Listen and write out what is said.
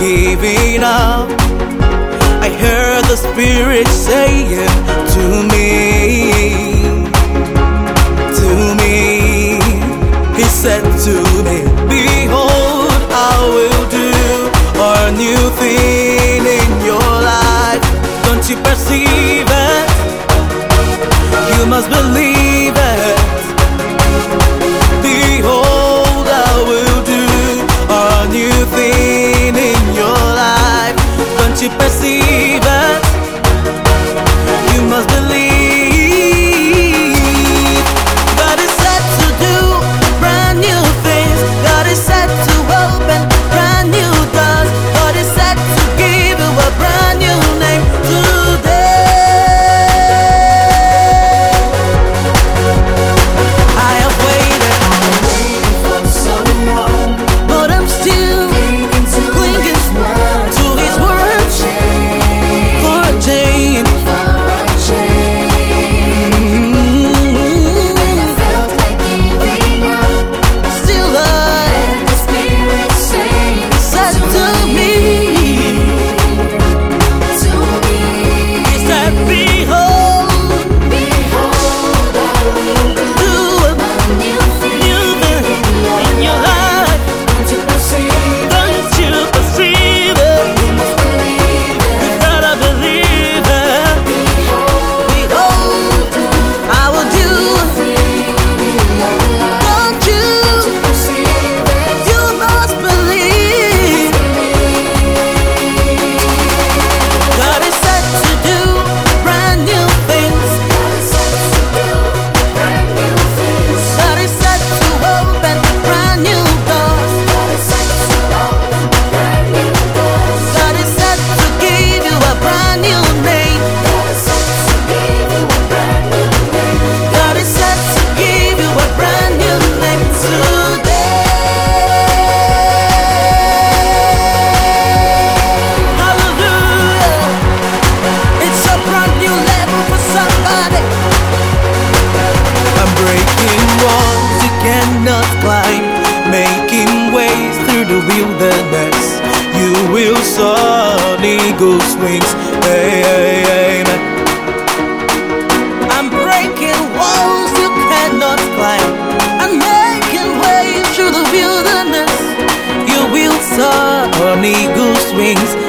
giving up. I heard the Spirit saying to me, He said to me, behold, I will do a new thing in your life. Don't you perceive it? You must believe it. Behold, I will do a new thing in your life. Don't you perceive it? You must believe. God is set to do brand new things. God is set to open brand new doors. God is set to give you a brand new name today. I have waited for so long, but I'm still clinging to His word for a change. Still love said to me, He said, behold, do a new thing in your life. Don't you perceive it? You gotta believe it. Behold, I will do. Don't you? You must believe. God is set to do brand new things. God is set to open brand new doors. God is set to give you a brand new name. God is set to give you a brand new name today. Hallelujah. It's a brand new level for somebody. I'm breaking walls you cannot climb, making ways through the wilderness. You will soar on eagle's wings. Hey, hey, hey, man. I'm breaking walls you cannot climb and making ways through the wilderness. You will soar on eagle's wings.